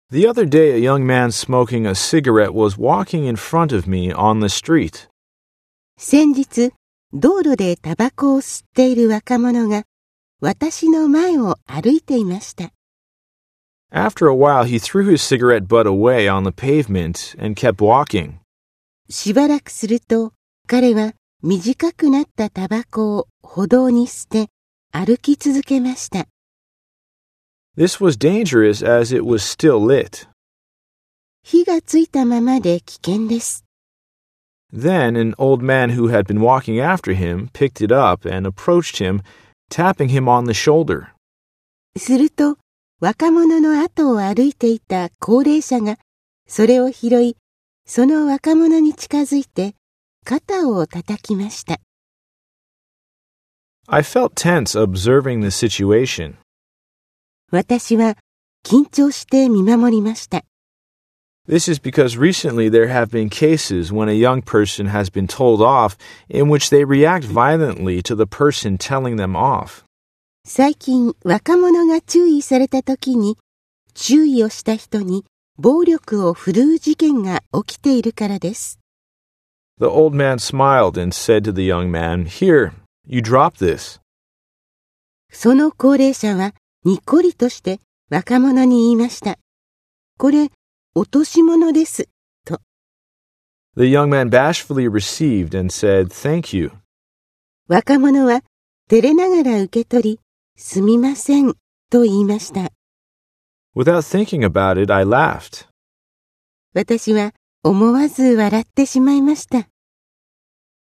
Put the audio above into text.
The other day, a young man smoking a cigarette was walking in front of me on the street. 先日、道路でタバコを吸っている若者が私の前を歩いていました。 After a while, he threw his cigarette butt away on the pavement and kept walking. しばらくすると、彼は短くなったタバコを歩道に捨て、歩き続けました。 This was dangerous as it was still lit. 火がついたままで危険です。 Then an old man who had been walking after him picked it up and approached him, tapping him on the shoulder. すると、若者の後を歩いていた高齢者が、それを拾い、その若者に近づいて、肩を叩きました。 I felt tense observing the situation. 私は緊張して見守りました。 This is because recently there have been cases when a young person has been told off in which they react violently to the person telling them off. 最近、若者が注意されたときに、注意をした人に暴力を振るう事件が起きているからです。 The old man smiled and said to the young man, "Here, you drop this." その高齢者はにっこりとして若者に言いました。これ、落とし物です、と。 The young man bashfully received and said, "Thank you." 若者は照れながら受け取り、すみません、と言いました。 Without thinking about it, I laughed. 私は思わず笑ってしまいました。